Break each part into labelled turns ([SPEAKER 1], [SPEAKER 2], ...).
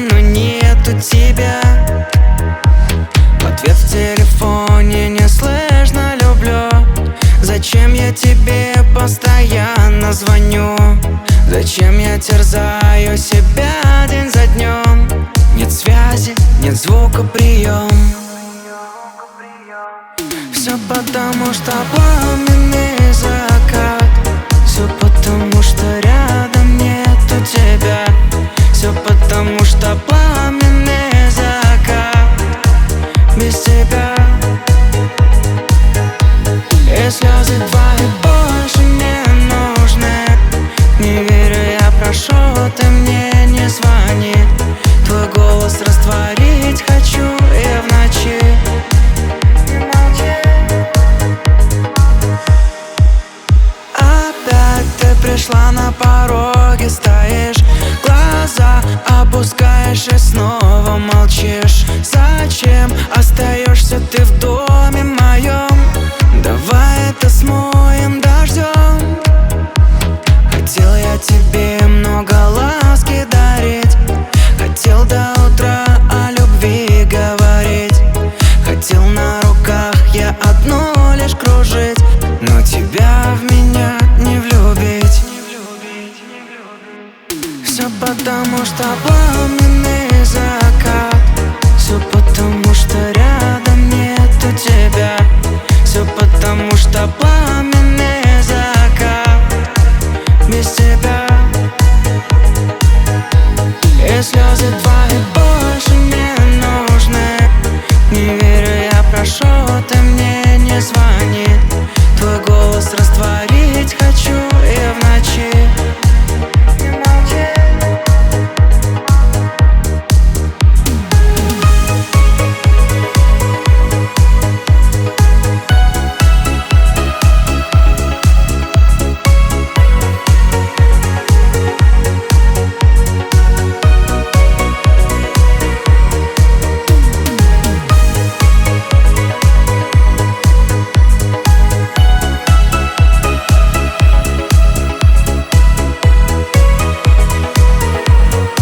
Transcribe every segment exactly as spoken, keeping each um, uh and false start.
[SPEAKER 1] но нету тебя. В ответ в телефоне не слышно люблю. Зачем я тебе постоянно звоню? Зачем я терзаю себя день за днем? Нет связи, нет звука, прием. Все потому, что пламенный закат. Все потому, что рядом нету тебя. Все потому, что пламенный закат. Без тебя. И слезы твои больше не нужны. Не верю, я прошу, ты мне не звони. Твой голос растворить хочу я в ночи. Опять ты пришла, на пороге стоишь, глаза опускаешь и снова молчишь. Зачем остаешься ты в доме моем? Давай это смоем дождем. Хотел я тебе много ласки дарить. Хотел до утра о любви говорить. Хотел на руках я одну лишь кружить. Но тебя в меня не влюбить. Все потому, что пламенный закат. Все потому, что рядом нету тебя. Все потому, что пламенный закат. Без тебя. И слезы твои больше не нужны. Не верю, я прошу, ты мне не звони. Твой голос растворить хочу я в ночи.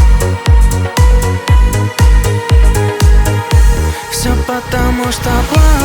[SPEAKER 1] Потому что